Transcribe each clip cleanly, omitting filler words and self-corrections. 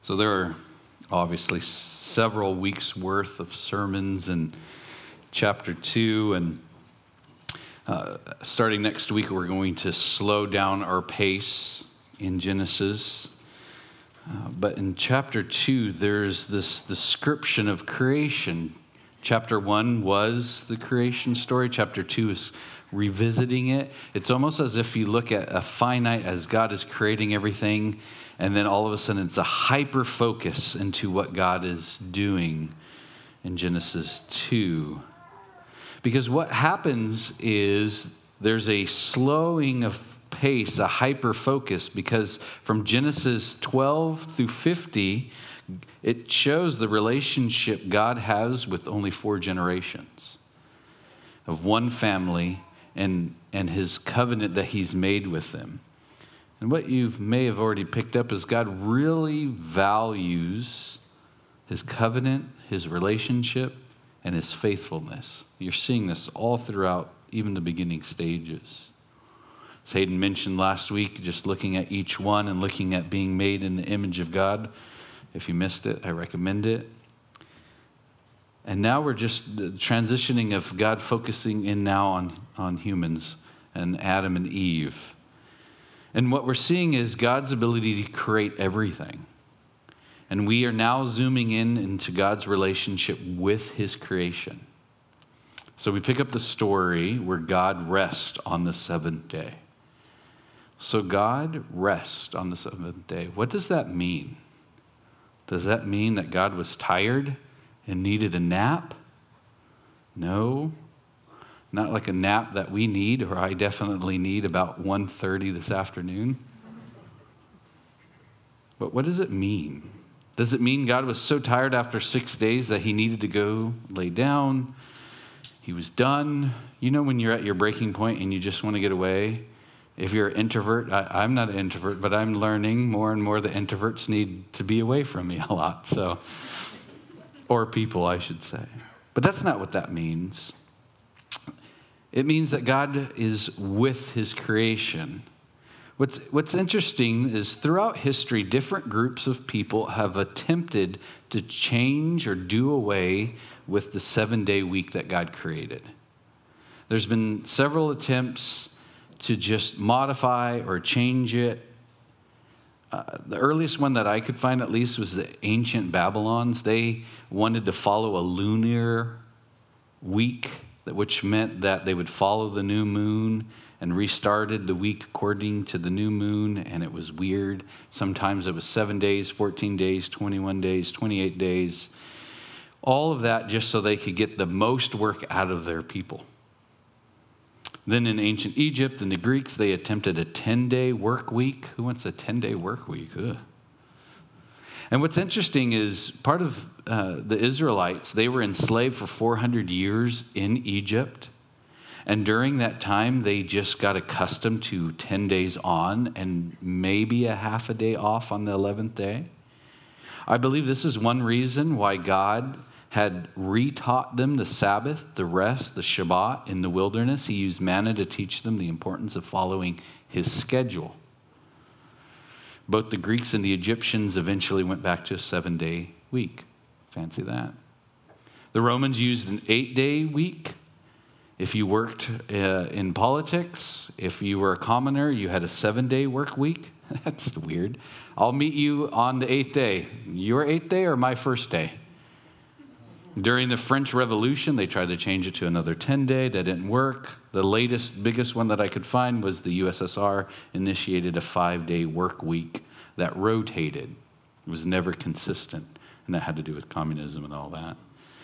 So there are obviously several weeks worth of sermons in chapter 2, and starting next week we're going to slow down our pace in Genesis. But in chapter 2 there's this description of creation. Chapter 1 was the creation story. Chapter 2 is revisiting it. It's almost as if you look at a finite as God is creating everything, and then all of a sudden it's a hyper focus into what God is doing in Genesis 2. Because what happens is there's a slowing of pace, a hyper focus, because from Genesis 12 through 50, it shows the relationship God has with only 4 generations of one family and his covenant that he's made with them. And what you may have already picked up is God really values his covenant, his relationship, and his faithfulness. You're seeing this all throughout even the beginning stages. As Hayden mentioned last week, just looking at each one and looking at being made in the image of God. If you missed it, I recommend it. And now we're just transitioning of God focusing in now on humans and Adam and Eve. And what we're seeing is God's ability to create everything. And we are now zooming into God's relationship with his creation. So we pick up the story where God rests on the 7th day. So God rests on the 7th day. What does that mean? Does that mean that God was tired and needed a nap? No. Not like a nap that we need, or I definitely need about 1:30 this afternoon. But what does it mean? Does it mean God was so tired after 6 days that he needed to go lay down? He was done. You know when you're at your breaking point and you just want to get away? If you're an introvert, I'm not an introvert, but I'm learning more and more that introverts need to be away from me a lot. So, or people, I should say. But that's not what that means. It means that God is with his creation. What's interesting is throughout history, different groups of people have attempted to change or do away with the 7-day week that God created. There's been several attempts to just modify or change it. The earliest one that I could find, at least, was the ancient Babylons. They wanted to follow a lunar week, which meant that they would follow the new moon and restarted the week according to the new moon, and it was weird. Sometimes it was 7 days, 14 days, 21 days, 28 days. All of that just so they could get the most work out of their people. Then in ancient Egypt and the Greeks, they attempted a 10-day work week. Who wants a 10-day work week? Ugh. And what's interesting is part of the Israelites, they were enslaved for 400 years in Egypt. And during that time, they just got accustomed to 10 days on and maybe a half a day off on the 11th day. I believe this is one reason why God had retaught them the Sabbath, the rest, the Shabbat in the wilderness. He used manna to teach them the importance of following his schedule. Both the Greeks and the Egyptians eventually went back to a 7-day week. Fancy that. The Romans used an 8-day week. If you worked in politics, if you were a commoner, you had a 7-day work week. That's weird. I'll meet you on the 8th day. Your 8th day or my first day? During the French Revolution, they tried to change it to another 10-day. That didn't work. The latest, biggest one that I could find was the USSR initiated a 5-day work week that rotated. It was never consistent, and that had to do with communism and all that.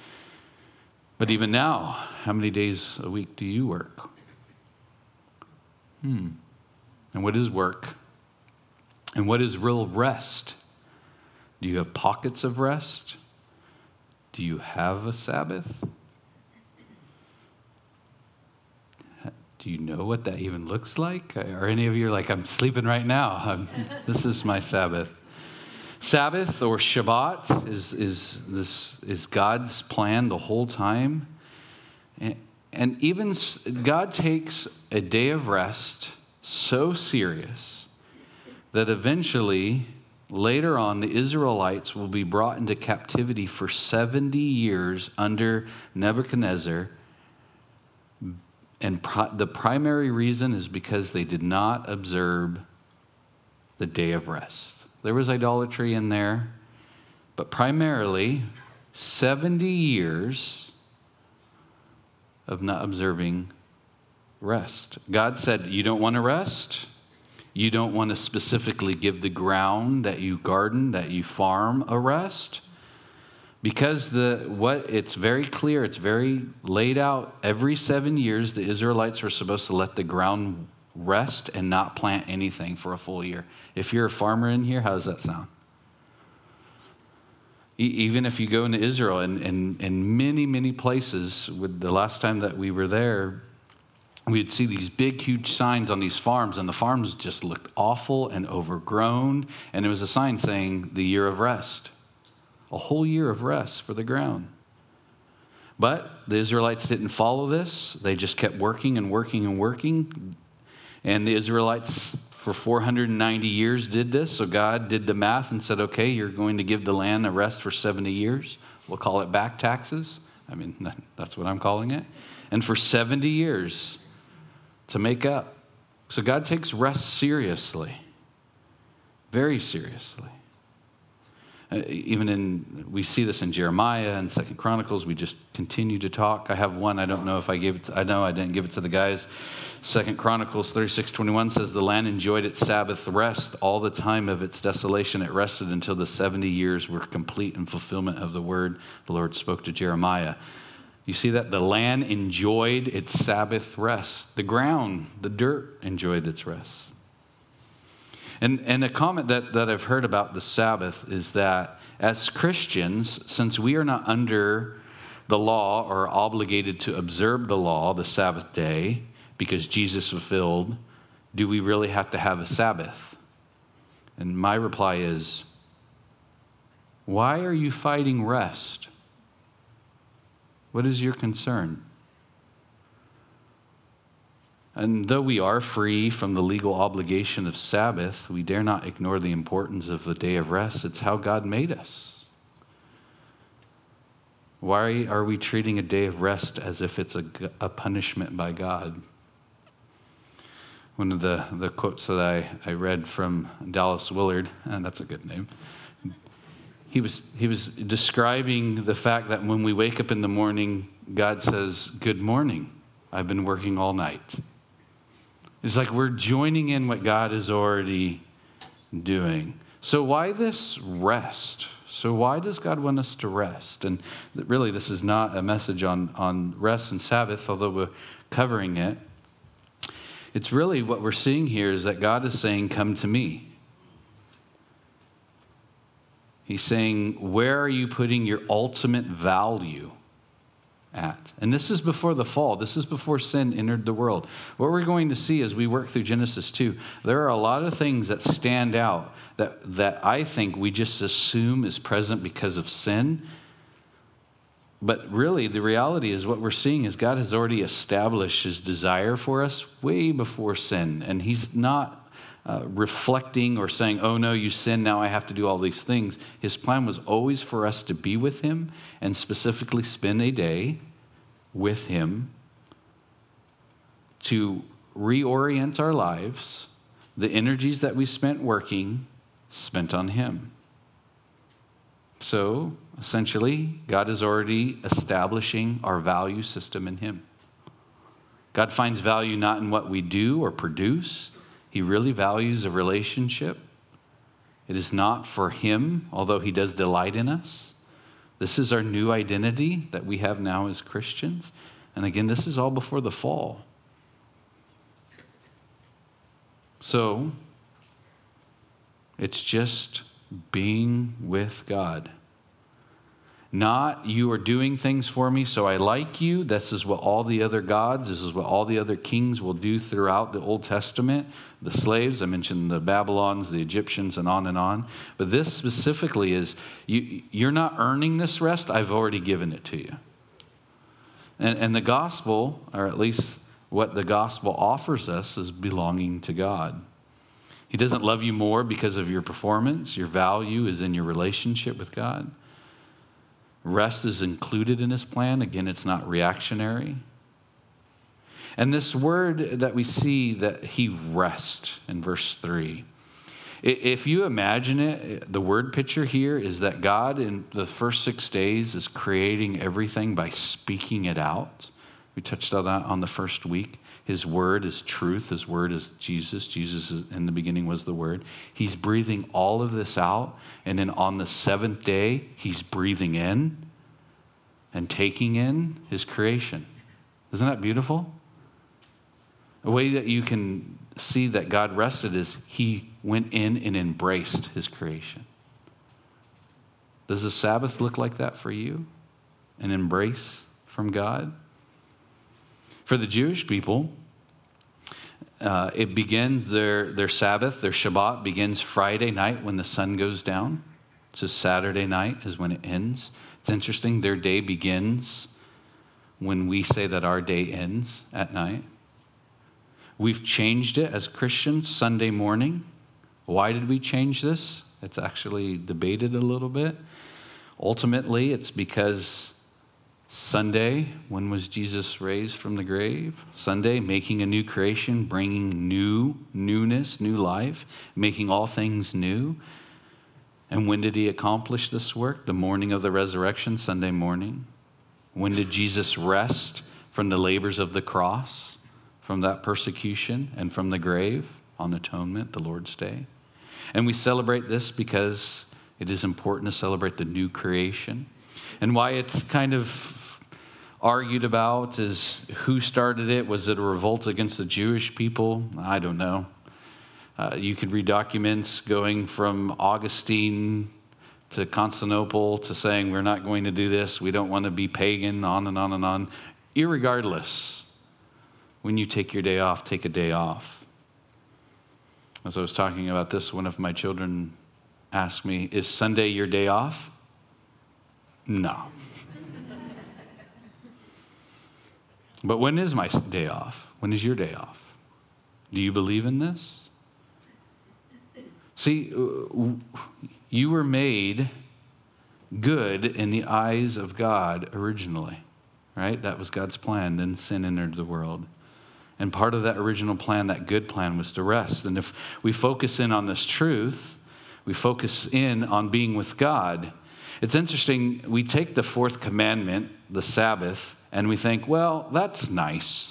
But even now, how many days a week do you work? And what is work? And what is real rest? Do you have pockets of rest? Do you have a Sabbath? Do you know what that even looks like? Or any of you are like, I'm sleeping right now. This is my Sabbath. Sabbath or Shabbat is God's plan the whole time. And even God takes a day of rest so serious that eventually later on, the Israelites will be brought into captivity for 70 years under Nebuchadnezzar. And the primary reason is because they did not observe the day of rest. There was idolatry in there, but primarily 70 years of not observing rest. God said, you don't want to rest? You don't want to specifically give the ground that you garden, that you farm a rest? Because it's very clear, it's very laid out. Every 7 years, the Israelites were supposed to let the ground rest and not plant anything for a full year. If you're a farmer in here, how does that sound? Even if you go into Israel and many, many places, the last time that we were there, we'd see these big, huge signs on these farms, and the farms just looked awful and overgrown, and it was a sign saying the year of rest. A whole year of rest for the ground. But the Israelites didn't follow this. They just kept working and working and working. And the Israelites for 490 years did this. So God did the math and said, okay, you're going to give the land a rest for 70 years. We'll call it back taxes. I mean, that's what I'm calling it. And for 70 years to make up. So God takes rest seriously. Very seriously. We see this in Jeremiah and 2 Chronicles. We just continue to talk. I have one. I don't know if I gave it. I know I didn't give it to the guys. 2 Chronicles 36:21 says, the land enjoyed its Sabbath rest all the time of its desolation. It rested until the 70 years were complete in fulfillment of the word the Lord spoke to Jeremiah. You see that? The land enjoyed its Sabbath rest. The ground, the dirt enjoyed its rest. And a comment that I've heard about the Sabbath is that as Christians, since we are not under the law or obligated to observe the law, the Sabbath day, because Jesus fulfilled, do we really have to have a Sabbath? And my reply is, why are you fighting rest? What is your concern? And though we are free from the legal obligation of Sabbath, we dare not ignore the importance of the day of rest. It's how God made us. Why are we treating a day of rest as if it's a punishment by God? One of the quotes that I read from Dallas Willard, and that's a good name, he was describing the fact that when we wake up in the morning, God says, good morning, I've been working all night. It's like we're joining in what God is already doing. So why this rest? So why does God want us to rest? And really, this is not a message on rest and Sabbath, although we're covering it. It's really what we're seeing here is that God is saying, come to me. He's saying, where are you putting your ultimate value at? And this is before the fall. This is before sin entered the world. What we're going to see as we work through Genesis 2, there are a lot of things that stand out that I think we just assume is present because of sin. But really, the reality is what we're seeing is God has already established his desire for us way before sin. And he's not reflecting or saying, oh no, you sinned, now I have to do all these things. His plan was always for us to be with him and specifically spend a day with him to reorient our lives, the energies that we spent working, spent on him. So, essentially, God is already establishing our value system in him. God finds value not in what we do or produce. He really values a relationship. It is not for him, although he does delight in us. This is our new identity that we have now as Christians. And again, this is all before the fall. So, it's just being with God. Not you are doing things for me, so I like you. This is what all the other gods, this is what all the other kings will do throughout the Old Testament. The slaves, I mentioned the Babylons, the Egyptians, and on and on. But this specifically is, you're not earning this rest, I've already given it to you. And the gospel, or at least what the gospel offers us, is belonging to God. He doesn't love you more because of your performance. Your value is in your relationship with God. Rest is included in his plan. Again, it's not reactionary. And this word that we see that he rests in verse 3, if you imagine it, the word picture here is that God in the first 6 days is creating everything by speaking it out. We touched on that on the first week. His word is truth. His word is Jesus. Jesus in the beginning was the word. He's breathing all of this out. And then on the 7th day, he's breathing in and taking in his creation. Isn't that beautiful? A way that you can see that God rested is he went in and embraced his creation. Does the Sabbath look like that for you? An embrace from God? For the Jewish people, it begins their Sabbath, their Shabbat begins Friday night when the sun goes down. So Saturday night is when it ends. It's interesting, their day begins when we say that our day ends at night. We've changed it as Christians Sunday morning. Why did we change this? It's actually debated a little bit. Ultimately, it's because Sunday, when was Jesus raised from the grave? Sunday, making a new creation, bringing newness, new life, making all things new. And when did he accomplish this work? The morning of the resurrection, Sunday morning. When did Jesus rest from the labors of the cross? From that persecution and from the grave on atonement, the Lord's Day. And we celebrate this because it is important to celebrate the new creation. And why it's kind of argued about is who started it. Was it a revolt against the Jewish people? I don't know. You could read documents going from Augustine to Constantinople to saying we're not going to do this. We don't want to be pagan, on and on and on. Irregardless, when you take your day off, take a day off. As I was talking about this, one of my children asked me, is Sunday your day off? No. But when is my day off? When is your day off? Do you believe in this? See, you were made good in the eyes of God originally, right? That was God's plan. Then sin entered the world. And part of that original plan, that good plan, was to rest. And if we focus in on this truth, we focus in on being with God. It's interesting, we take the fourth commandment, the Sabbath, and we think, well, that's nice.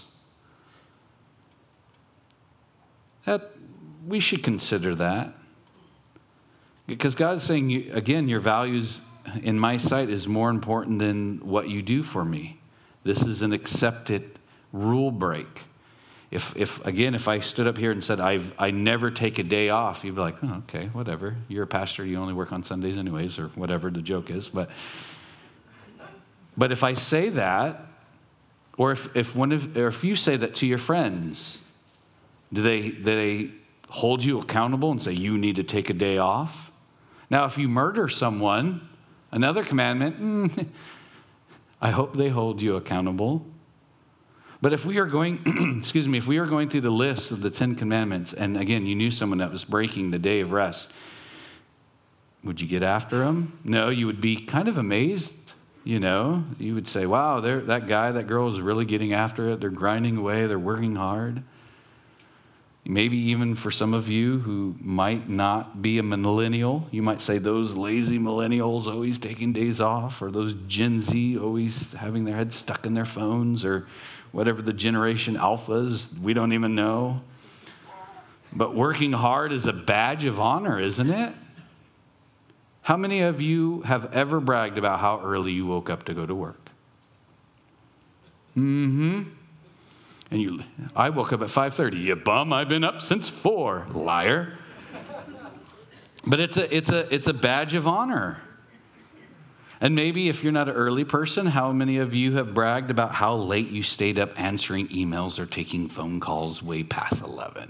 We should consider that. Because God is saying, again, your values in my sight is more important than what you do for me. This is an accepted rule break. If I stood up here and said, I never take a day off, you'd be like, oh, okay, whatever. You're a pastor, you only work on Sundays anyways, or whatever the joke is. But if I say that, or if you say that to your friends, do they hold you accountable and say you need to take a day off? Now, if you murder someone, another commandment, I hope they hold you accountable. But if we are going, if we are going through the list of the 10 commandments, and again, you knew someone that was breaking the day of rest, would you get after them? No, you would be kind of amazed, you would say, wow, that guy, that girl is really getting after it. They're grinding away. They're working hard. Maybe even for some of you who might not be a millennial, you might say those lazy millennials always taking days off, or those Gen Z always having their heads stuck in their phones, or whatever the generation alpha is, we don't even know. But working hard is a badge of honor, isn't it? How many of you have ever bragged about how early you woke up to go to work? And I woke up at 5:30. You bum, I've been up since 4. Liar. But it's a badge of honor. And maybe if you're not an early person, how many of you have bragged about how late you stayed up answering emails or taking phone calls way past 11?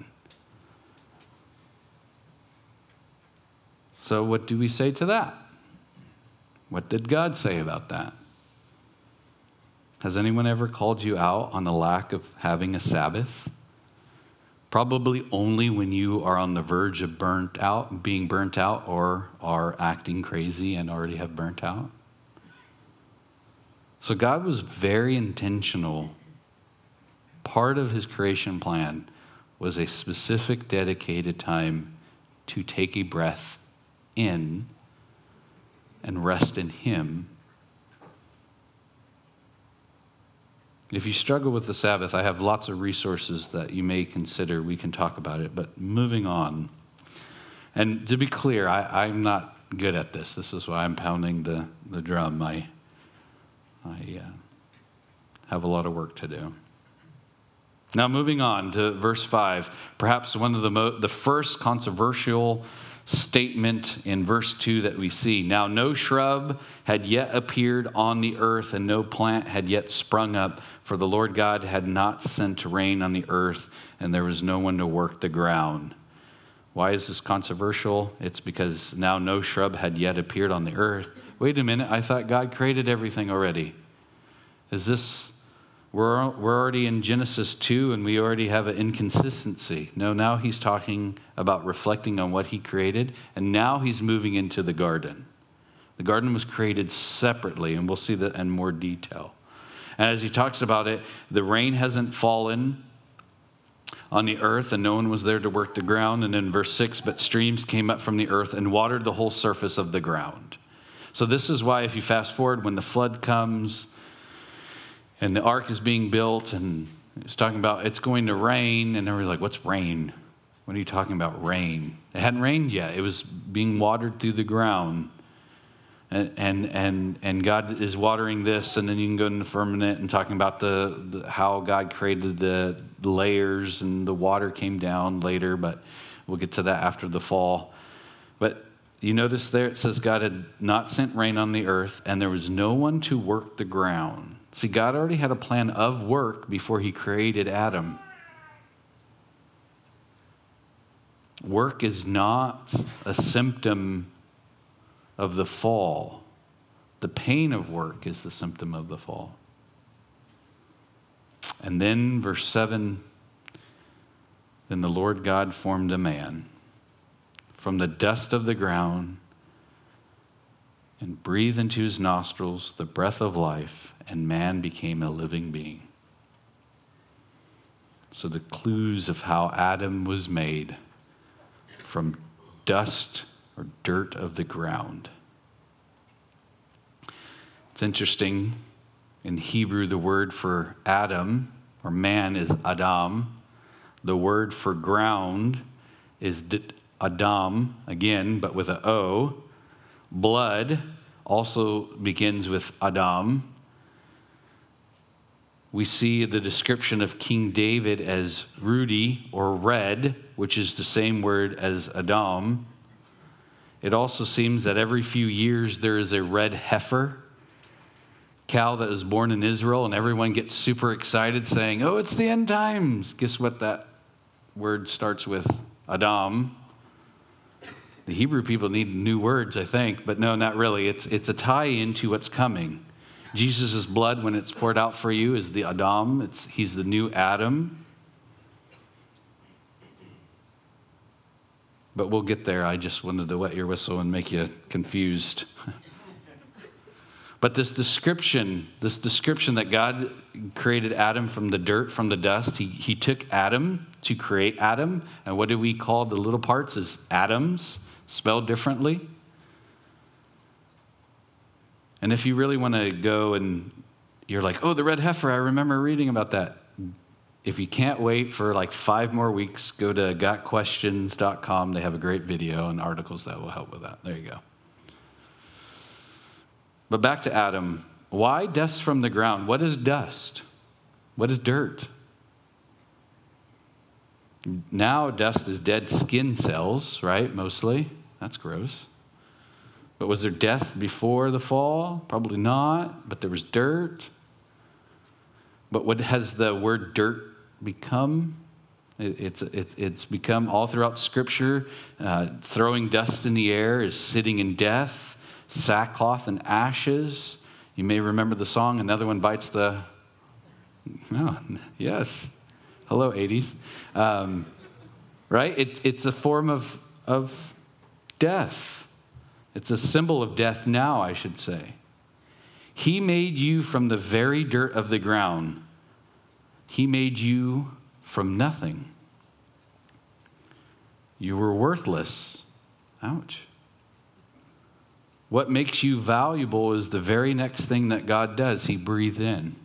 So what do we say to that? What did God say about that? Has anyone ever called you out on the lack of having a Sabbath? Probably only when you are on the verge of being burnt out, or are acting crazy and already have burnt out. So God was very intentional. Part of his creation plan was a specific dedicated time to take a breath in and rest in him. If you struggle with the Sabbath, I have lots of resources that you may consider. We can talk about it. But moving on. And to be clear, I'm not good at this. This is why I'm pounding the drum. I have a lot of work to do. Now, moving on to verse 5, perhaps one of the first controversial statement in verse 2 that we see. Now, no shrub had yet appeared on the earth, and no plant had yet sprung up, for the Lord God had not sent rain on the earth, and there was no one to work the ground. Why is this controversial? It's because now no shrub had yet appeared on the earth. Wait a minute, I thought God created everything already. We're already in Genesis 2 and we already have an inconsistency. No, now he's talking about reflecting on what he created, and now he's moving into the garden. The garden was created separately, and we'll see that in more detail. And as he talks about it, the rain hasn't fallen on the earth, and no one was there to work the ground. And in verse 6, but streams came up from the earth and watered the whole surface of the ground. So this is why, if you fast forward, when the flood comes and the ark is being built, and it's talking about it's going to rain, and everybody's like, what's rain? What are you talking about, rain? It hadn't rained yet. It was being watered through the ground. And God is watering this, and then you can go into the firmament and talking about the how God created the layers, and the water came down later, but we'll get to that after the fall. But you notice there it says God had not sent rain on the earth, and there was no one to work the ground. See, God already had a plan of work before he created Adam. Work is not a symptom of the fall. The pain of work is the symptom of the fall. And then verse 7, then the Lord God formed a man from the dust of the ground and breathed into his nostrils the breath of life, and man became a living being. So the clues of how Adam was made from dust or dirt of the ground. It's interesting, in Hebrew, the word for Adam, or man, is Adam. The word for ground is Adam, again, but with an O. Blood also begins with Adam. We see the description of King David as ruddy or red, which is the same word as Adam. It also seems that every few years there is a red heifer cow that is born in Israel, and everyone gets super excited saying, oh, it's the end times. Guess what that word starts with? Adam. The Hebrew people need new words, I think, but no, not really. It's a tie-in to what's coming. Jesus' blood, when it's poured out for you, is the Adam. He's the new Adam. But we'll get there. I just wanted to wet your whistle and make you confused. But this description that God created Adam from the dirt, from the dust, he took Adam to create Adam. And what do we call the little parts? Is atoms, spelled differently. And if you really want to go and you're like, oh, the red heifer, I remember reading about that. If you can't wait for like 5 more weeks, go to gotquestions.com. They have a great video and articles that will help with that. There you go. But back to Adam. Why dust from the ground? What is dust? What is dirt? Now dust is dead skin cells, right? Mostly. That's gross. But was there death before the fall? Probably not. But there was dirt. But what has the word dirt become? It's become all throughout Scripture. Throwing dust in the air is sitting in death. Sackcloth and ashes. You may remember the song, Another One Bites the... Oh, yes. Hello, 80s. right? It's a form of death. It's a symbol of death now, I should say. He made you from the very dirt of the ground. He made you from nothing. You were worthless. Ouch. What makes you valuable is the very next thing that God does. He breathed in.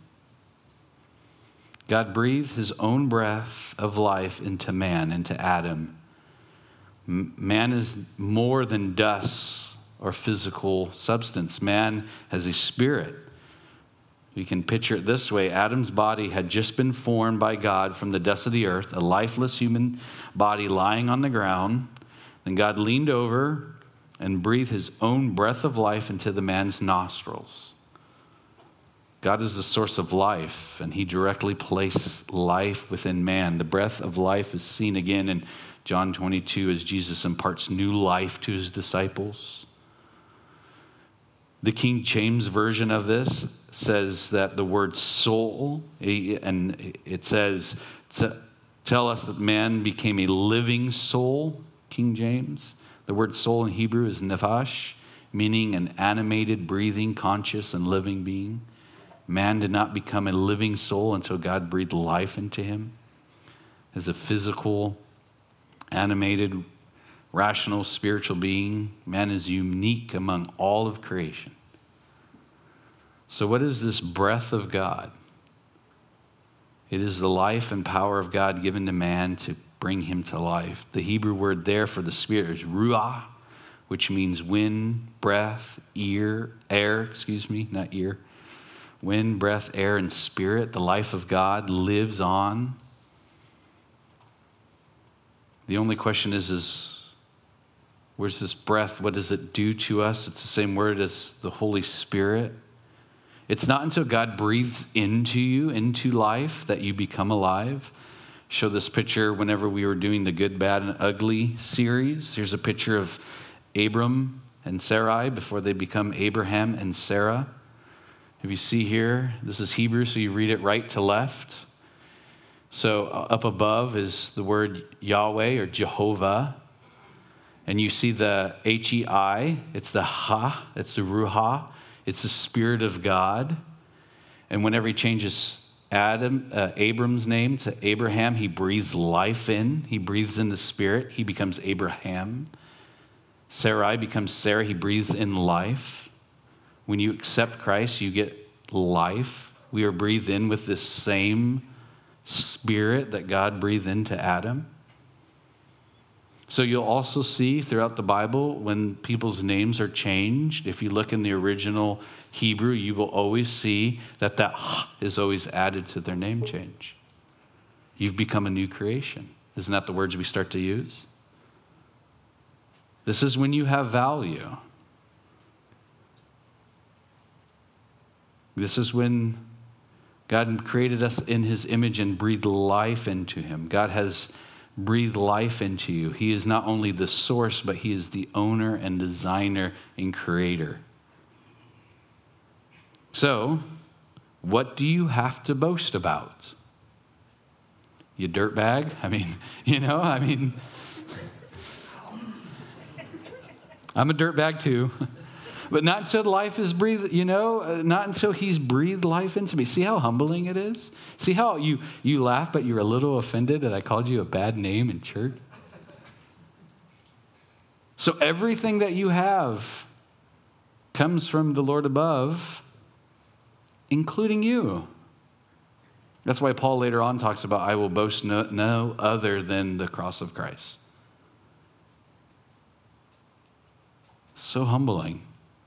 God breathed his own breath of life into man, into Adam. Man is more than dust or physical substance. Man has a spirit. We can picture it this way. Adam's body had just been formed by God from the dust of the earth, a lifeless human body lying on the ground. Then God leaned over and breathed his own breath of life into the man's nostrils. God is the source of life, and he directly placed life within man. The breath of life is seen again in John 22 as Jesus imparts new life to his disciples. The King James version of this says that the word soul, and it says, tell us that man became a living soul, King James. The word soul in Hebrew is nephash, meaning an animated, breathing, conscious, and living being. Man did not become a living soul until God breathed life into him as a physical, animated, rational, spiritual being. Man is unique among all of creation. So what is this breath of God? It is the life and power of God given to man to bring him to life. The Hebrew word there for the spirit is ruah, which means wind, breath, air, not ear. Wind, breath, air, and spirit. The life of God lives on. The only question is where's this breath? What does it do to us? It's the same word as the Holy Spirit. It's not until God breathes into you, into life, that you become alive. Show this picture whenever we were doing the Good, Bad, and Ugly series. Here's a picture of Abram and Sarai before they become Abraham and Sarah. If you see here, this is Hebrew, so you read it right to left. So up above is the word Yahweh or Jehovah. And you see the H-E-I, it's the Ha, it's the Ruha, it's the Spirit of God. And whenever he changes Abram's name to Abraham, he breathes life in. He breathes in the Spirit. He becomes Abraham. Sarai becomes Sarah. He breathes in life. When you accept Christ, you get life. We are breathed in with this same Spirit that God breathed into Adam. So you'll also see throughout the Bible when people's names are changed, if you look in the original Hebrew, you will always see that is always added to their name change. You've become a new creation. Isn't that the words we start to use? This is when you have value. This is when God created us in his image and breathed life into him. God has breathed life into you. He is not only the source, but he is the owner and designer and creator. So, what do you have to boast about? You dirtbag? I'm a dirtbag too. But not until life is breathed, not until he's breathed life into me. See how humbling it is? See how you laugh, but you're a little offended that I called you a bad name in church? So everything that you have comes from the Lord above, including you. That's why Paul later on talks about, I will boast no other than the cross of Christ. So humbling.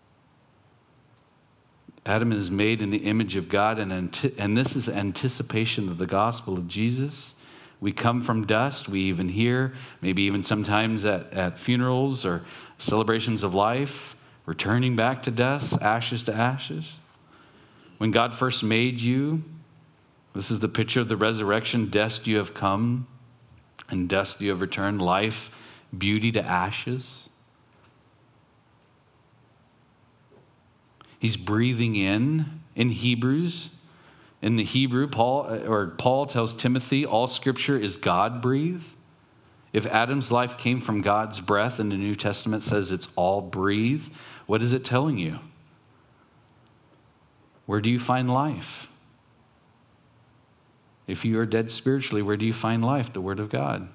Adam is made in the image of God, and this is anticipation of the gospel of Jesus. We come from dust. We even hear, maybe even sometimes at funerals or celebrations of life, returning back to dust, ashes to ashes. When God first made you, this is the picture of the resurrection. Dust you have come, and dust you have returned. Life, beauty to ashes. He's breathing in Hebrews. In the Hebrew, Paul tells Timothy, all scripture is God-breathed. If Adam's life came from God's breath and the New Testament says it's all breathed, what is it telling you? Where do you find life? If you are dead spiritually, where do you find life? The Word of God.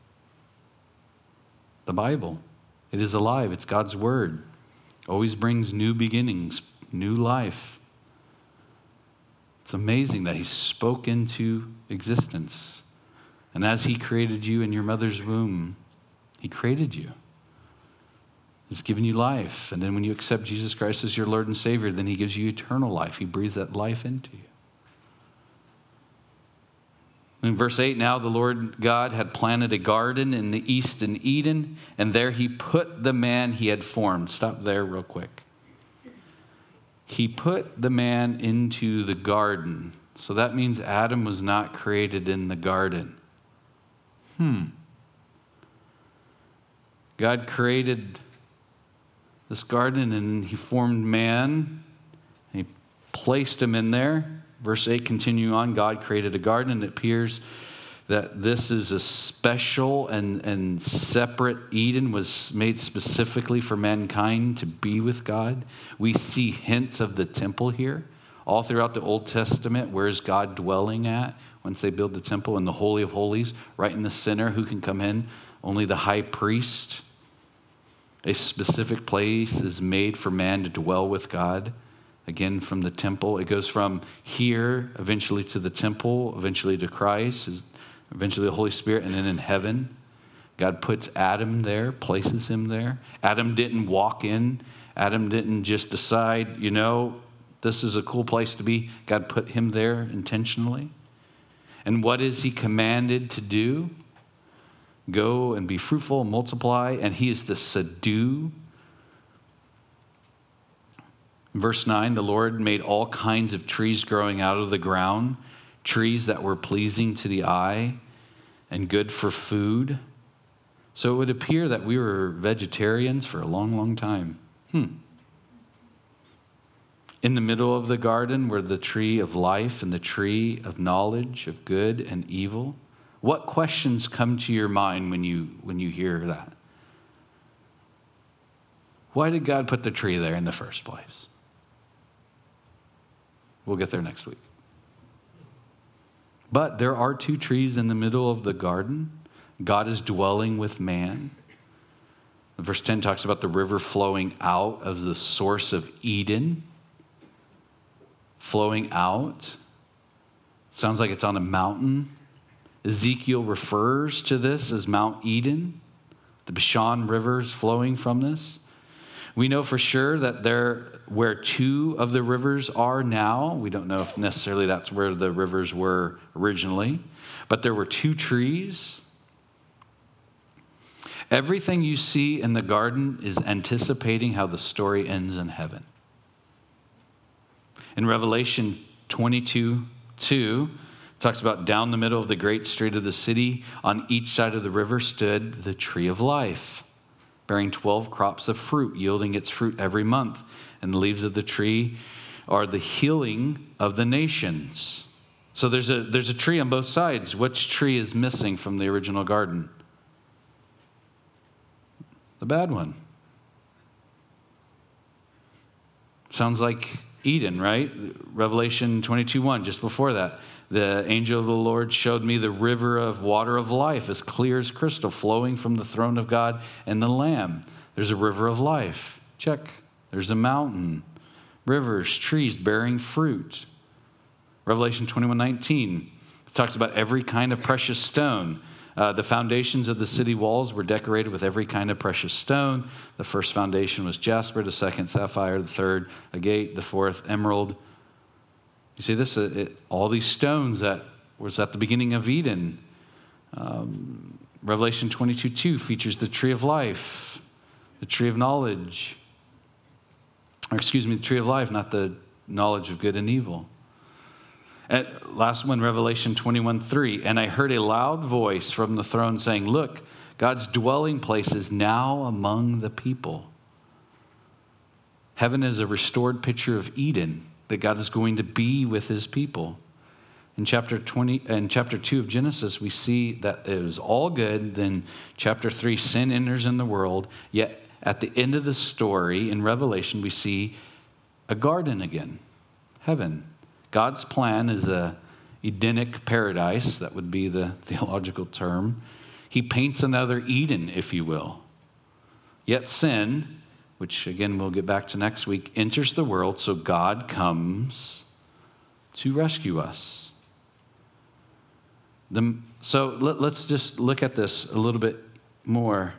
The Bible. It is alive. It's God's Word. Always brings new beginnings, new life. It's amazing that He spoke into existence. And as He created you in your mother's womb, He created you. He's given you life. And then when you accept Jesus Christ as your Lord and Savior, then He gives you eternal life. He breathes that life into you. In verse 8, now the Lord God had planted a garden in the east in Eden, and there He put the man He had formed. Stop there real quick. He put the man into the garden. So that means Adam was not created in the garden. God created this garden and He formed man. And He placed him in there. Verse 8, continuing on, God created a garden, and it appears that this is a special and separate Eden, was made specifically for mankind to be with God. We see hints of the temple here. All throughout the Old Testament, where is God dwelling at once they build the temple? In the Holy of Holies, right in the center. Who can come in? Only the high priest. A specific place is made for man to dwell with God. Again, from the temple. It goes from here, eventually to the temple, eventually to Christ, eventually the Holy Spirit, and then in heaven. God puts Adam there, places him there. Adam didn't walk in. Adam didn't just decide, this is a cool place to be. God put him there intentionally. And what is He commanded to do? Go and be fruitful, multiply, and He is to subdue. Verse 9, the Lord made all kinds of trees growing out of the ground, trees that were pleasing to the eye and good for food. So it would appear that we were vegetarians for a long, long time. In the middle of the garden were the tree of life and the tree of knowledge of good and evil. What questions come to your mind when you hear that? Why did God put the tree there in the first place? We'll get there next week. But there are two trees in the middle of the garden. God is dwelling with man. Verse 10 talks about the river flowing out of the source of Eden. Flowing out. Sounds like it's on a mountain. Ezekiel refers to this as Mount Eden. The Bashan River is flowing from this. We know for sure that where two of the rivers are now, we don't know if necessarily that's where the rivers were originally, but there were two trees. Everything you see in the garden is anticipating how the story ends in heaven. In Revelation 22:2, talks about down the middle of the great street of the city, on each side of the river stood the tree of life, bearing 12 crops of fruit, yielding its fruit every month. And the leaves of the tree are the healing of the nations. So there's a tree on both sides. Which tree is missing from the original garden? The bad one. Sounds like Eden, right? Revelation 22:1, just before that. The angel of the Lord showed me the river of water of life, as clear as crystal, flowing from the throne of God and the Lamb. There's a river of life. Check. There's a mountain, rivers, trees bearing fruit. Revelation 21:19 talks about every kind of precious stone. The foundations of the city walls were decorated with every kind of precious stone. The first foundation was jasper, the second sapphire, the third agate, the fourth emerald. You see this, all these stones that was at the beginning of Eden. Revelation 22:2 features the tree of life, the tree of knowledge. The tree of life, not the knowledge of good and evil. And last one, Revelation 21:3. And I heard a loud voice from the throne saying, look, God's dwelling place is now among the people. Heaven is a restored picture of Eden, that God is going to be with his people. In chapter 2 of Genesis, we see that it was all good. Then chapter 3, sin enters in the world. Yet at the end of the story in Revelation, we see a garden again, heaven. God's plan is a Edenic paradise. That would be the theological term. He paints another Eden, if you will. Yet sin, which again we'll get back to next week, enters the world, so God comes to rescue us. So let's just look at this a little bit more.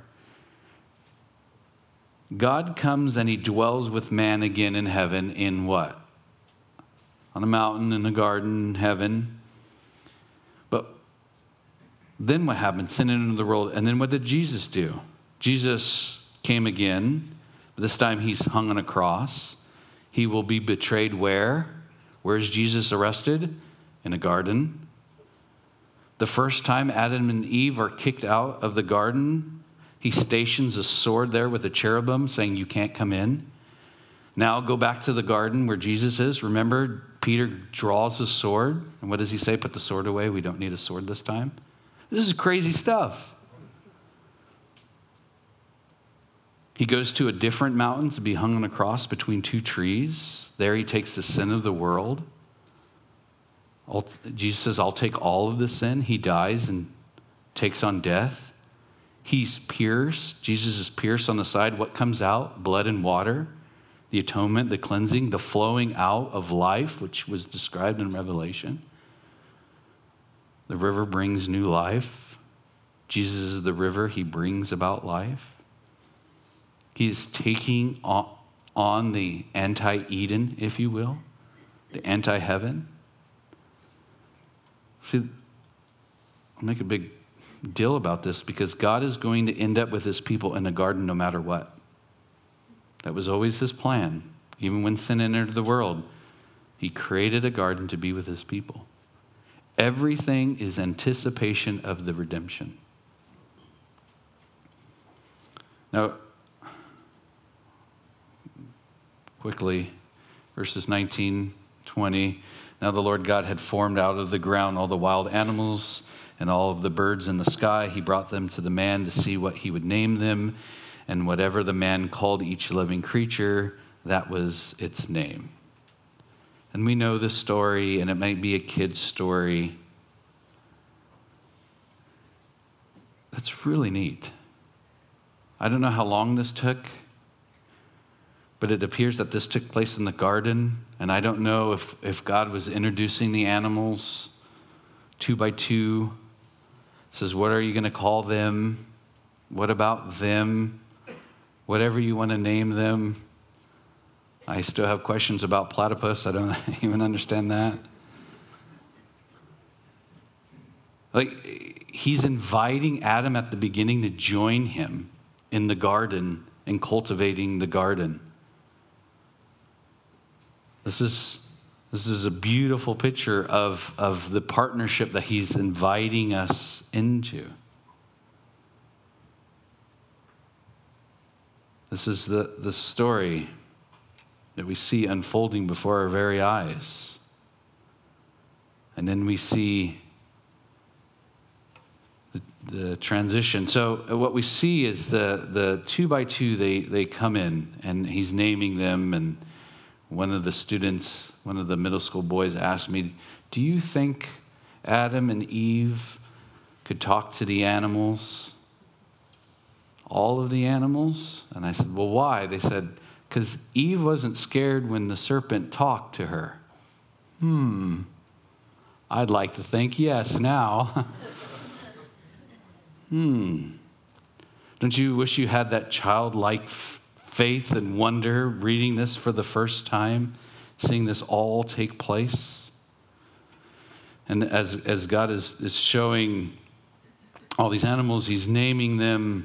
God comes and he dwells with man again in heaven in what? On a mountain, in a garden, heaven. But then what happened? Sin entered the world. And then what did Jesus do? Jesus came again. This time he's hung on a cross. He will be betrayed where? Where is Jesus arrested? In a garden. The first time Adam and Eve are kicked out of the garden, he stations a sword there with a cherubim saying, you can't come in. Now go back to the garden where Jesus is. Remember, Peter draws a sword. And what does he say? Put the sword away. We don't need a sword this time. This is crazy stuff. He goes to a different mountain to be hung on a cross between two trees. There he takes the sin of the world. Jesus says, I'll take all of the sin. He dies and takes on death. He's pierced. Jesus is pierced on the side. What comes out? Blood and water. The atonement, the cleansing, the flowing out of life, which was described in Revelation. The river brings new life. Jesus is the river. He brings about life. He is taking on the anti-Eden, if you will, the anti-heaven. See, I'll make a big deal about this because God is going to end up with his people in the garden no matter what. That was always his plan. Even when sin entered the world, he created a garden to be with his people. Everything is anticipation of the redemption. Now, quickly, verses 19, 20. Now the Lord God had formed out of the ground all the wild animals and all of the birds in the sky. He brought them to the man to see what he would name them. And whatever the man called each living creature, that was its name. And we know this story, and it might be a kid's story. That's really neat. I don't know how long this took, but it appears that this took place in the garden. And I don't know if God was introducing the animals 2 by 2. Says, what are you going to call them? What about them? Whatever you want to name them. I still have questions about platypus. I don't even understand that. Like, he's inviting Adam at the beginning to join him in the garden and cultivating the garden. This is a beautiful picture of the partnership that he's inviting us into. This is the story that we see unfolding before our very eyes. And then we see the transition. So what we see is the 2 by 2, they come in, and he's naming them. And one of the students, one of the middle school boys asked me, do you think Adam and Eve could talk to the animals? All of the animals? And I said, well, why? They said, because Eve wasn't scared when the serpent talked to her. I'd like to think yes now. Don't you wish you had that childlike faith and wonder reading this for the first time, seeing this all take place? And as God is showing all these animals, he's naming them.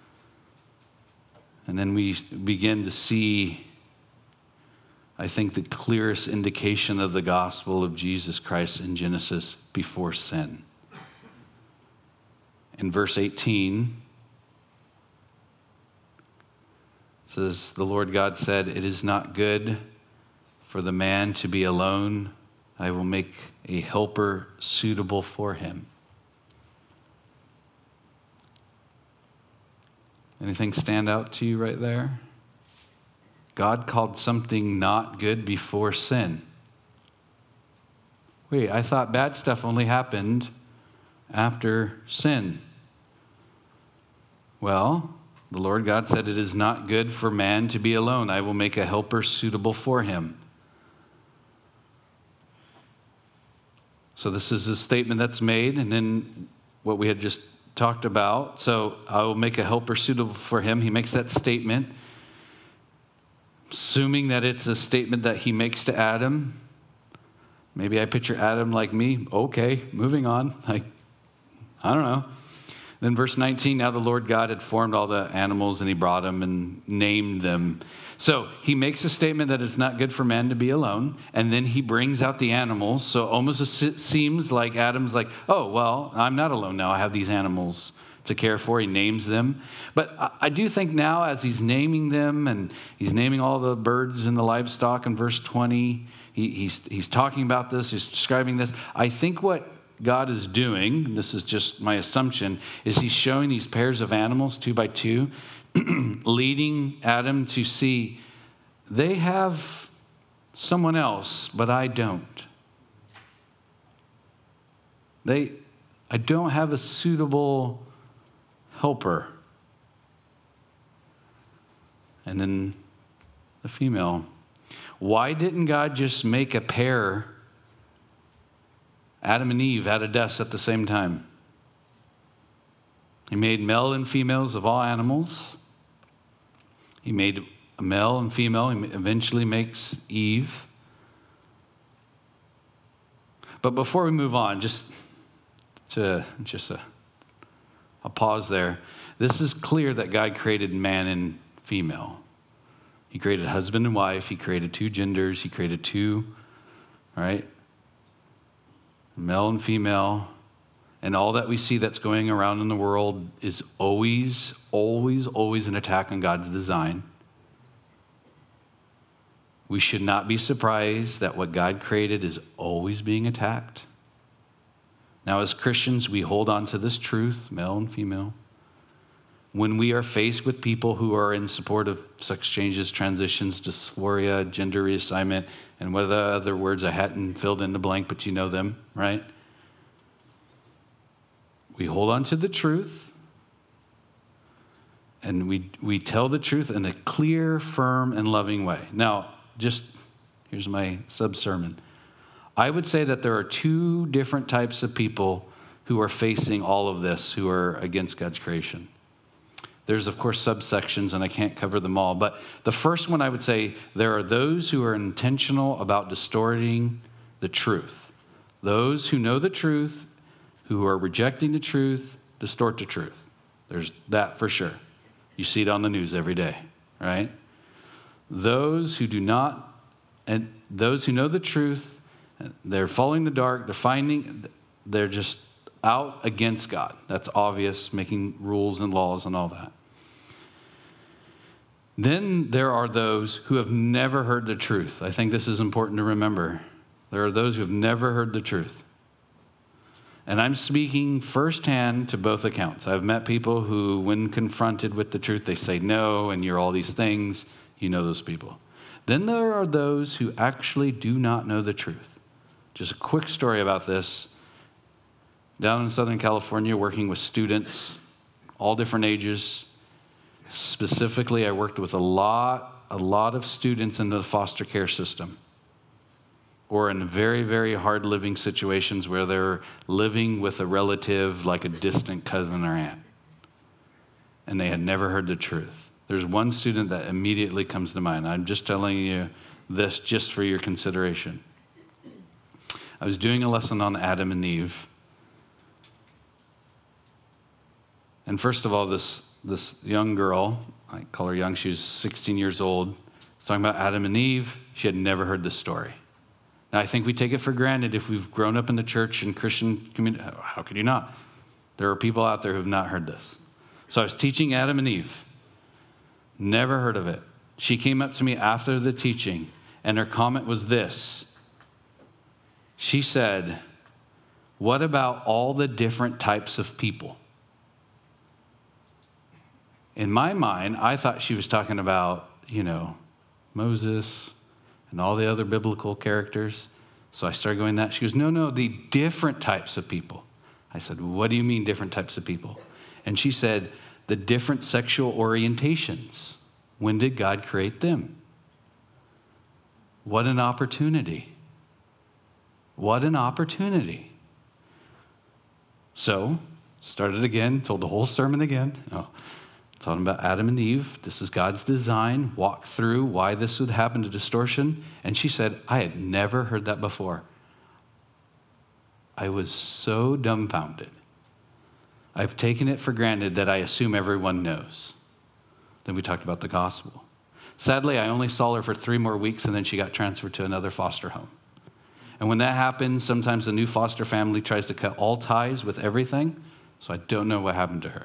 And then we begin to see, I think, the clearest indication of the gospel of Jesus Christ in Genesis before sin. In verse 18, it says, the Lord God said, it is not good for the man to be alone. I will make a helper suitable for him. Anything stand out to you right there? God called something not good before sin. Wait, I thought bad stuff only happened after sin. Well, the Lord God said, it is not good for man to be alone. I will make a helper suitable for him. So this is a statement that's made, and then what we had just talked about. So I will make a helper suitable for him. He makes that statement, assuming that it's a statement that he makes to Adam. Maybe I picture Adam like me. Okay, moving on. I don't know. Then verse 19, now the Lord God had formed all the animals and he brought them and named them. So he makes a statement that it's not good for man to be alone. And then he brings out the animals. So almost it seems like Adam's like, oh, well, I'm not alone now. I have these animals to care for. He names them. But I do think now as he's naming them and he's naming all the birds and the livestock in verse 20, he's talking about this, he's describing this. I think what God is doing, this is just my assumption, is he's showing these pairs of animals 2 by 2, leading Adam to see they have someone else, but I don't. I don't have a suitable helper. And then the female. Why didn't God just make a pair, Adam and Eve, out of dust at the same time? He made male and females of all animals. He made a male and female. He eventually makes Eve. But before we move on, just a pause there. This is clear that God created man and female. He created husband and wife. He created 2 genders. He created 2, right? Male and female. And all that we see that's going around in the world is always, always, always an attack on God's design. We should not be surprised that what God created is always being attacked. Now, as Christians, we hold on to this truth, male and female. When we are faced with people who are in support of sex changes, transitions, dysphoria, gender reassignment, and what are the other words I hadn't filled in the blank, but you know them, right? We hold on to the truth, and we tell the truth in a clear, firm, and loving way. Now, here's my sub-sermon. I would say that there are 2 different types of people who are facing all of this, who are against God's creation. There's, of course, subsections, and I can't cover them all. But the first one, I would say, there are those who are intentional about distorting the truth. Those who know the truth, who are rejecting the truth, distort the truth. There's that for sure. You see it on the news every day, right? Those who do not, and those who know the truth, they're following the dark, they're just out against God. That's obvious, making rules and laws and all that. Then there are those who have never heard the truth. I think this is important to remember. There are those who have never heard the truth. And I'm speaking firsthand to both accounts. I've met people who, when confronted with the truth, they say no, and you're all these things. You know those people. Then there are those who actually do not know the truth. Just a quick story about this. Down in Southern California, working with students, all different ages. Specifically, I worked with a lot of students in the foster care system, or in very, very hard living situations where they're living with a relative like a distant cousin or aunt, and they had never heard the truth. There's one student that immediately comes to mind. I'm just telling you this just for your consideration. I was doing a lesson on Adam and Eve. And first of all, this young girl, I call her young, she was 16 years old, talking about Adam and Eve. She had never heard the story. Now, I think we take it for granted if we've grown up in the church and Christian community. How could you not? There are people out there who have not heard this. So I was teaching Adam and Eve. Never heard of it. She came up to me after the teaching, and her comment was this. She said, what about all the different types of people? In my mind, I thought she was talking about, Moses and all the other biblical characters. So I started going that. She goes, no, the different types of people. I said, what do you mean different types of people? And she said, the different sexual orientations. When did God create them? What an opportunity. What an opportunity. So, started again, told the whole sermon again. Talking about Adam and Eve. This is God's design. Walked through why this would happen to distortion. And she said, I had never heard that before. I was so dumbfounded. I've taken it for granted that I assume everyone knows. Then we talked about the gospel. Sadly, I only saw her for 3 more weeks, and then she got transferred to another foster home. And when that happens, sometimes the new foster family tries to cut all ties with everything, so I don't know what happened to her.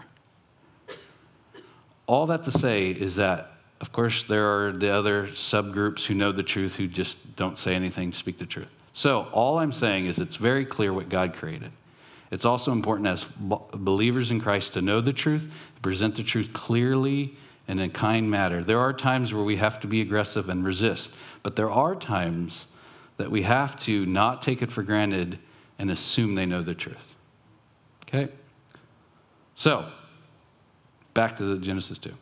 All that to say is that, of course, there are the other subgroups who know the truth who just don't say anything, speak the truth. So all I'm saying is it's very clear what God created. It's also important as believers in Christ to know the truth, to present the truth clearly and in a kind manner. There are times where we have to be aggressive and resist, but there are times that we have to not take it for granted and assume they know the truth. Okay? So, back to Genesis 2.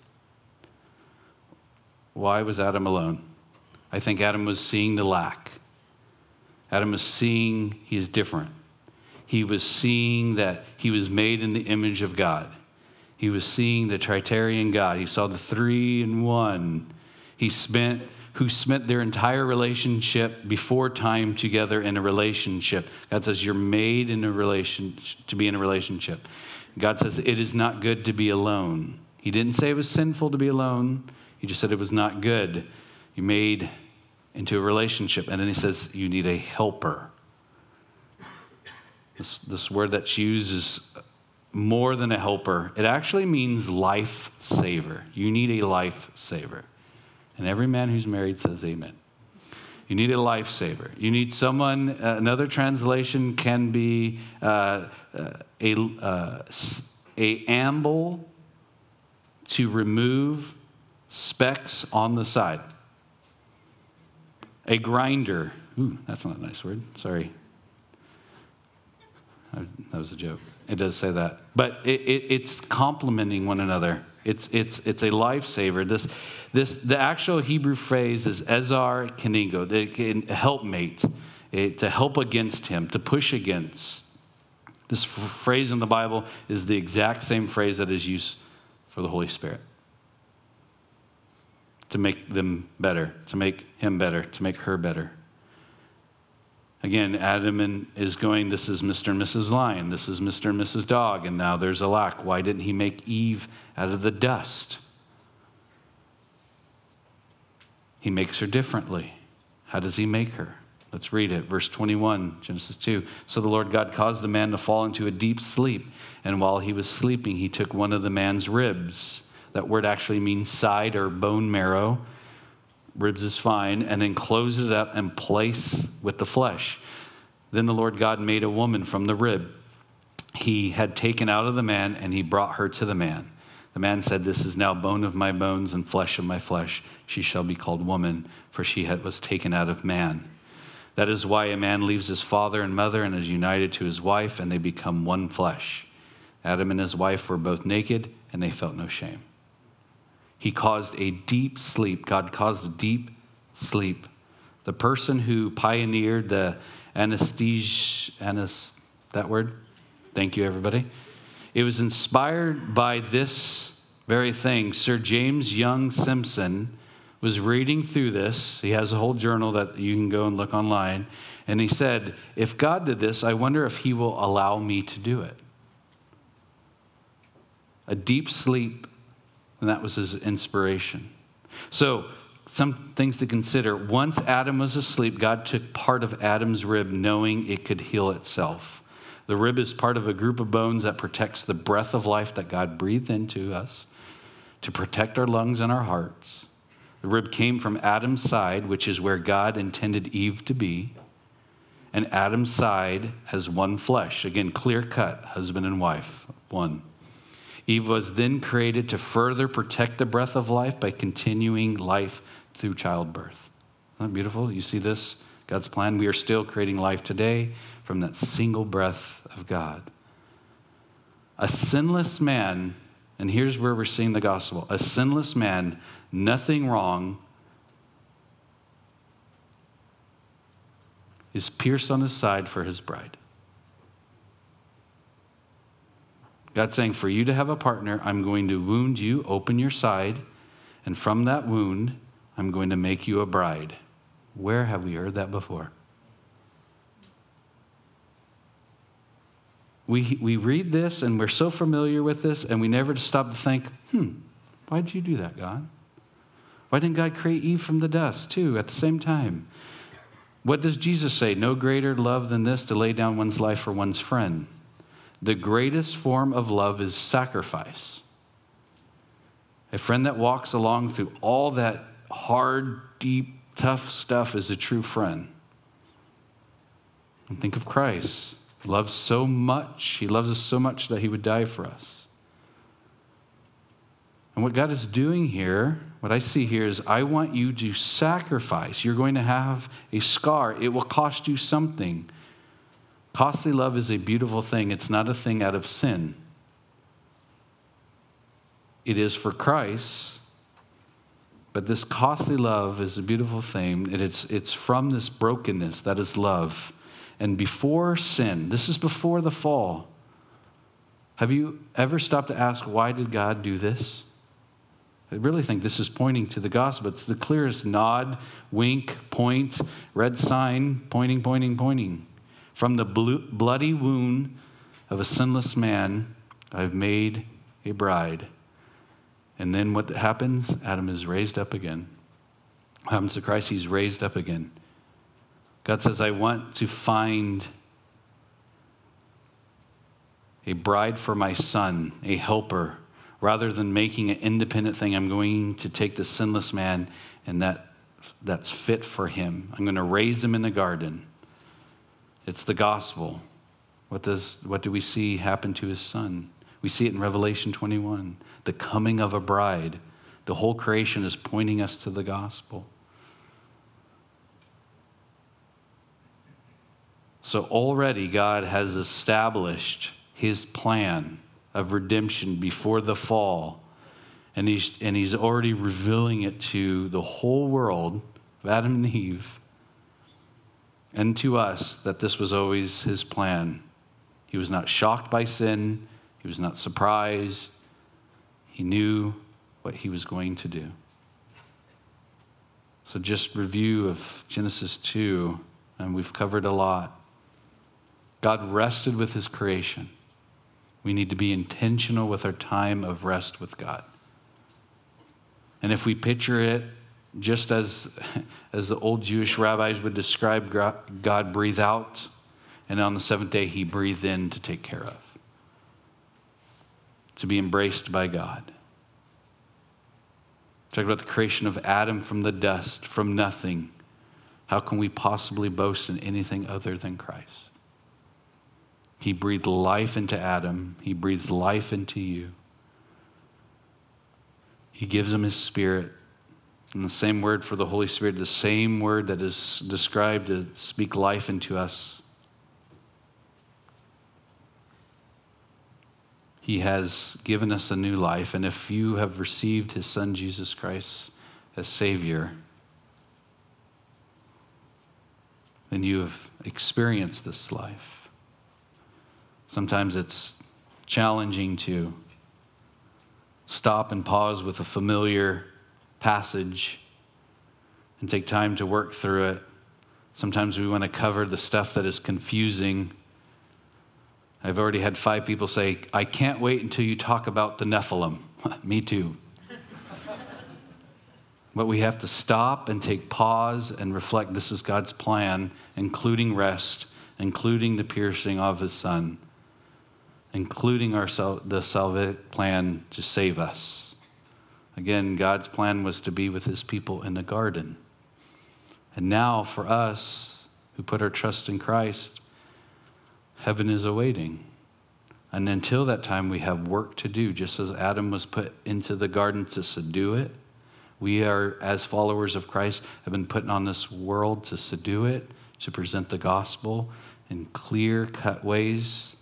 Why was Adam alone? I think Adam was seeing the lack. Adam was seeing he is different. He was seeing that he was made in the image of God. He was seeing the Tritarian God. He saw the 3 in 1. Who spent their entire relationship before time together in a relationship. God says you're made in a relation to be in a relationship. God says it is not good to be alone. He didn't say it was sinful to be alone. He just said it was not good. You're made into a relationship. And then he says you need a helper. This word that's used is more than a helper. It actually means life saver. You need a life saver. And every man who's married says amen. You need a life saver. You need someone, another translation can be a amble to remove specks on the side. A grinder. Ooh, that's not a nice word. Sorry. That was a joke. It does say that. But it's complementing one another. It's a lifesaver. The actual Hebrew phrase is Ezar Kenigo, a helpmate, to help against him, to push against. This phrase in the Bible is the exact same phrase that is used for the Holy Spirit. To make them better, to make him better, to make her better. Again, Adam is going, this is Mr. and Mrs. Lion, this is Mr. and Mrs. Dog, and now there's a lack. Why didn't he make Eve out of the dust? He makes her differently. How does he make her? Let's read it. Verse 21, Genesis 2. So the Lord God caused the man to fall into a deep sleep, and while he was sleeping, he took one of the man's ribs. That word actually means side or bone marrow. Ribs is fine, and then close it up and place with the flesh. Then the Lord God made a woman from the rib he had taken out of the man, and he brought her to the man. The man said, this is now bone of my bones and flesh of my flesh. She shall be called woman, for she was taken out of man. That is why a man leaves his father and mother and is united to his wife, and they become one flesh. Adam and his wife were both naked, and they felt no shame. He caused a deep sleep. God caused a deep sleep. The person who pioneered the anesthesia, that word? Thank you, everybody. It was inspired by this very thing. Sir James Young Simpson was reading through this. He has a whole journal that you can go and look online. And he said, if God did this, I wonder if he will allow me to do it. A deep sleep. And that was his inspiration. So, some things to consider. Once Adam was asleep, God took part of Adam's rib knowing it could heal itself. The rib is part of a group of bones that protects the breath of life that God breathed into us to protect our lungs and our hearts. The rib came from Adam's side, which is where God intended Eve to be. and Adam's side as one flesh. Again, clear cut, husband and wife, one. Eve was then created to further protect the breath of life by continuing life through childbirth. Isn't that beautiful? You see this? God's plan. We are still creating life today from that single breath of God. A sinless man, and here's where we're seeing the gospel. A sinless man, nothing wrong, is pierced on his side for his bride. God's saying, for you to have a partner, I'm going to wound you, open your side, and from that wound, I'm going to make you a bride. Where have we heard that before? We read this, and we're so familiar with this, and we never stop to think, why did you do that, God? Why didn't God create Eve from the dust, too, at the same time? What does Jesus say? No greater love than this, to lay down one's life for one's friend. The greatest form of love is sacrifice. A friend that walks along through all that hard, deep, tough stuff is a true friend. And think of Christ. He loves so much. He loves us so much that he would die for us. And what God is doing here, what I see here is, I want you to sacrifice. You're going to have a scar. It will cost you something. Costly love is a beautiful thing. It's not a thing out of sin. It is for Christ, but this costly love is a beautiful thing. And it's from this brokenness that is love. And before sin, this is before the fall. Have you ever stopped to ask, why did God do this? I really think this is pointing to the gospel. It's the clearest nod, wink, point, red sign, pointing. From the bloody wound of a sinless man, I've made a bride. And then what happens? Adam is raised up again. What happens to Christ? He's raised up again. God says, I want to find a bride for my son, a helper. Rather than making an independent thing, I'm going to take the sinless man, and that's fit for him. I'm going to raise him in the garden. It's the gospel. What do we see happen to his son? We see it in Revelation 21. The coming of a bride. The whole creation is pointing us to the gospel. So already God has established his plan of redemption before the fall. And he's already revealing it to the whole world, of Adam and Eve, and to us, that this was always his plan. He was not shocked by sin. He was not surprised. He knew what he was going to do. So just review of Genesis 2, and we've covered a lot. God rested with his creation. We need to be intentional with our time of rest with God. And if we picture it just as the old Jewish rabbis would describe God, breathe out, and on the seventh day he breathed in to take care of. To be embraced by God. Talk about the creation of Adam from the dust, from nothing. How can we possibly boast in anything other than Christ? He breathed life into Adam. He breathes life into you. He gives him his Spirit. And the same word for the Holy Spirit, the same word that is described to speak life into us. He has given us a new life. And if you have received his Son, Jesus Christ, as Savior, then you have experienced this life. Sometimes it's challenging to stop and pause with a familiar passage and take time to work through it. Sometimes we want to cover the stuff that is confusing. I've already had 5 people say, I can't wait until you talk about the Nephilim. Me too. But we have to stop and take pause and reflect. This is God's plan, including rest, including the piercing of his Son, including the salvific plan to save us. Again, God's plan was to be with his people in the garden. And now for us, who put our trust in Christ, heaven is awaiting. And until that time, we have work to do. Just as Adam was put into the garden to subdue it, we are, as followers of Christ, have been put on this world to subdue it, to present the gospel in clear-cut ways.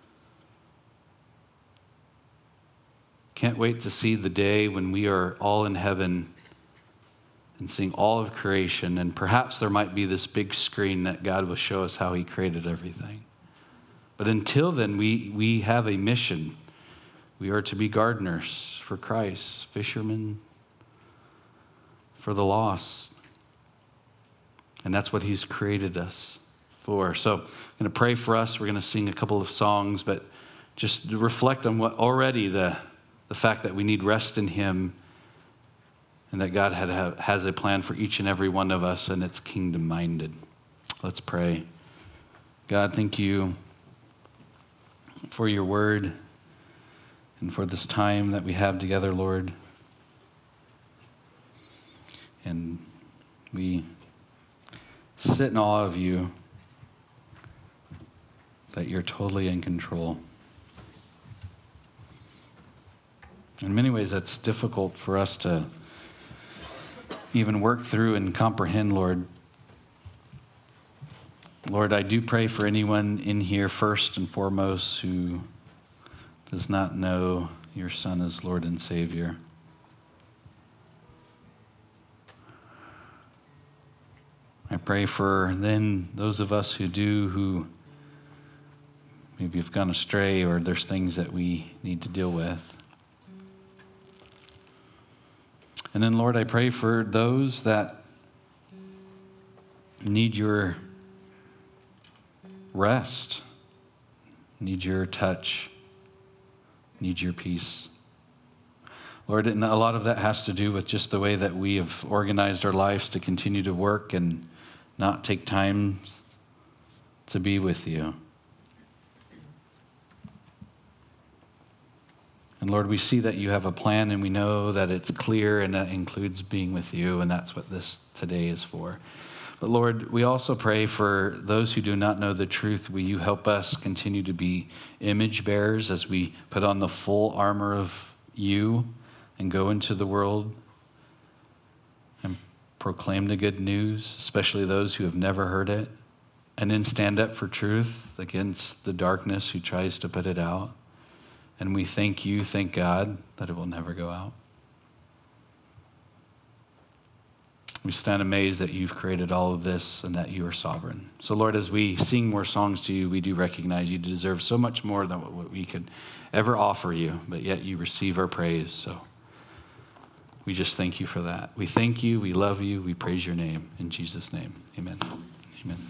Can't wait to see the day when we are all in heaven and seeing all of creation. And perhaps there might be this big screen that God will show us how he created everything. But until then, we have a mission. We are to be gardeners for Christ, fishermen for the lost. And that's what he's created us for. So I'm going to pray for us. We're going to sing a couple of songs, but just reflect on what already the fact that we need rest in him and that God has a plan for each and every one of us, and it's kingdom-minded. Let's pray. God, thank you for your word and for this time that we have together, Lord. And we sit in awe of you, that you're totally in control. In many ways, that's difficult for us to even work through and comprehend, Lord. Lord, I do pray for anyone in here first and foremost who does not know your Son as Lord and Savior. I pray for then those of us who do, who maybe have gone astray or there's things that we need to deal with. And then, Lord, I pray for those that need your rest, need your touch, need your peace. Lord, and a lot of that has to do with just the way that we have organized our lives to continue to work and not take time to be with you. And Lord, we see that you have a plan, and we know that it's clear, and that includes being with you, and that's what this today is for. But Lord, we also pray for those who do not know the truth. Will you help us continue to be image bearers as we put on the full armor of you and go into the world and proclaim the good news, especially those who have never heard it, and then stand up for truth against the darkness who tries to put it out. And we thank God, that it will never go out. We stand amazed that you've created all of this and that you are sovereign. So Lord, as we sing more songs to you, we do recognize you deserve so much more than what we could ever offer you, but yet you receive our praise. So we just thank you for that. We thank you, we love you, we praise your name. In Jesus' name, amen. Amen.